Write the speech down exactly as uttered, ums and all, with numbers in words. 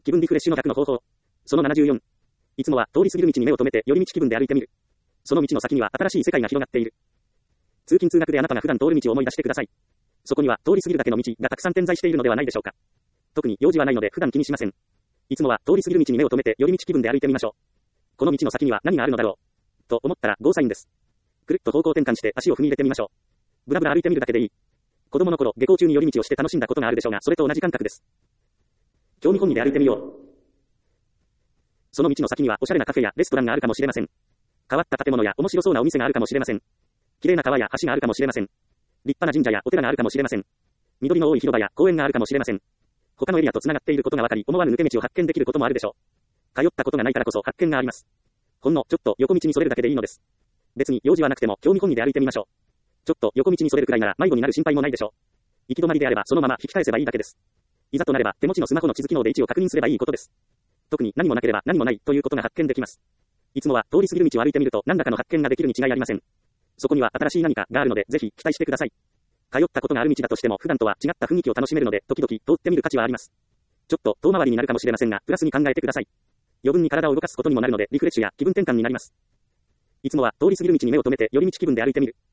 気分リフレッシュの逆の方法。そのななじゅうよん。いつもは通り過ぎる道に目を留めて寄り道気分で歩いてみる。その道の先には新しい世界が広がっている。通勤通学であなたが普段通る道を思い出してください。そこには通り過ぎるだけの道がたくさん点在しているのではないでしょうか。特に用事はないので普段気にしません。いつもは通り過ぎる道に目を留めて寄り道気分で歩いてみましょう。この道の先には何があるのだろう。と思ったらゴーサインです。くるっと方向転換して足を踏み入れてみましょう。ぶらぶら歩いてみるだけでいい。子供の頃、下校中に寄り道をして楽しんだことがあるでしょうが、それと同じ感覚です。興味本位で歩いてみよう。その道の先にはおしゃれなカフェやレストランがあるかもしれません。変わった建物や面白そうなお店があるかもしれません。綺麗な川や橋があるかもしれません。立派な神社やお寺があるかもしれません。緑の多い広場や公園があるかもしれません。他のエリアと繋がっていることが分かり、思わぬ抜け道を発見できることもあるでしょう。通ったことがないからこそ発見があります。ほんのちょっと横道にそれるだけでいいのです。別に用事はなくても興味本位で歩いてみましょう。ちょっと横道にそれるくらいなら迷子になる心配もないでしょう。行き止まりであればそのまま引き返せばいいだけです。いざとなれば手持ちのスマホの地図機能で位置を確認すればいいことです。特に何もなければ何もないということが発見できます。いつもは通り過ぎる道を歩いてみると何らかの発見ができるに違いありません。そこには新しい何かがあるのでぜひ期待してください。通ったことがある道だとしても普段とは違った雰囲気を楽しめるので時々通ってみる価値はあります。ちょっと遠回りになるかもしれませんがプラスに考えてください。余分に体を動かすことにもなるのでリフレッシュや気分転換になります。いつもは通り過ぎる道に目を留めて寄り道気分で歩いてみる。